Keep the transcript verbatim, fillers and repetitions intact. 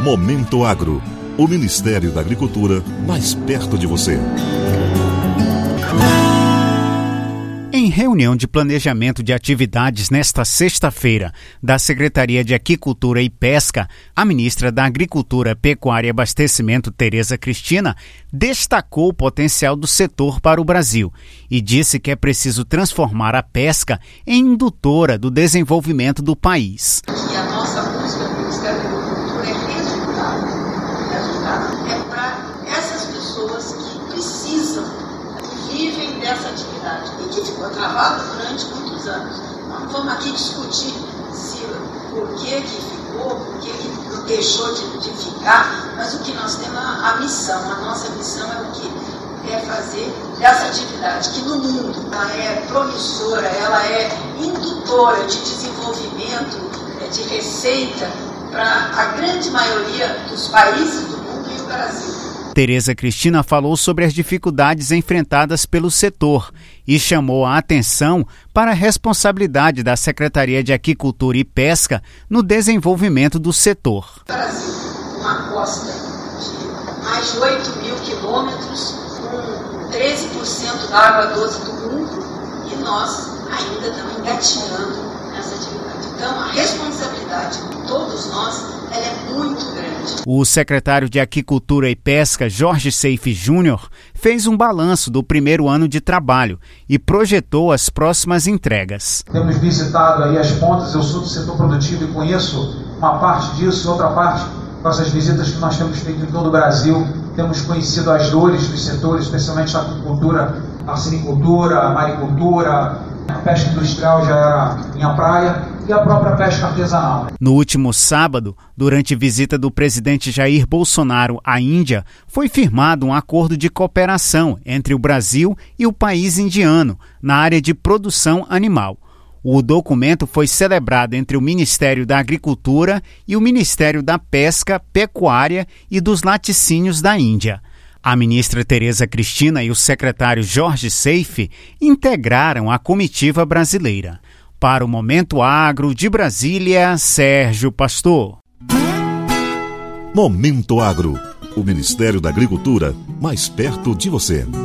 Momento Agro, o Ministério da Agricultura mais perto de você. Em reunião de planejamento de atividades nesta sexta-feira da Secretaria de Aquicultura e Pesca, a ministra da Agricultura, Pecuária e Abastecimento, Tereza Cristina, destacou o potencial do setor para o Brasil e disse que é preciso transformar a pesca em indutora do desenvolvimento do país. E a nossa busca no Ministério da Agricultura é resultado. Resultado é para essas pessoas que precisam, que vivem dessa atividade e que ficou travado durante muitos anos. Nós não vamos aqui discutir se, por que que ficou, por que que deixou de, de ficar, mas o que nós temos a, a missão, a nossa missão é o que? É fazer dessa atividade, que no mundo ela é promissora, ela é indutora de desenvolvimento, de receita para a grande maioria dos países do mundo e o Brasil. Tereza Cristina falou sobre as dificuldades enfrentadas pelo setor e chamou a atenção para a responsabilidade da Secretaria de Aquicultura e Pesca no desenvolvimento do setor. O Brasil, uma costa de mais de oito mil quilômetros, com treze por cento da água doce do mundo, e nós ainda estamos engatinhando nessa atividade. Então, a responsabilidade de todos nós ela é muito grande. O secretário de Aquicultura e Pesca, Jorge Seife Júnior, fez um balanço do primeiro ano de trabalho e projetou as próximas entregas. Temos visitado aí as pontas, eu sou do setor produtivo e conheço uma parte disso, outra parte, com essas visitas que nós temos feito em todo o Brasil, temos conhecido as dores dos setores, especialmente a aquicultura, a sinicultura, a maricultura, a pesca industrial já era minha praia, e a própria pesca artesanal. No último sábado, durante visita do presidente Jair Bolsonaro à Índia, foi firmado um acordo de cooperação entre o Brasil e o país indiano na área de produção animal. O documento foi celebrado entre o Ministério da Agricultura e o Ministério da Pesca, Pecuária e dos Laticínios da Índia. A ministra Tereza Cristina e o secretário Jorge Seife integraram a comitiva brasileira. Para o Momento Agro de Brasília, Sérgio Pastor. Momento Agro, o Ministério da Agricultura mais perto de você.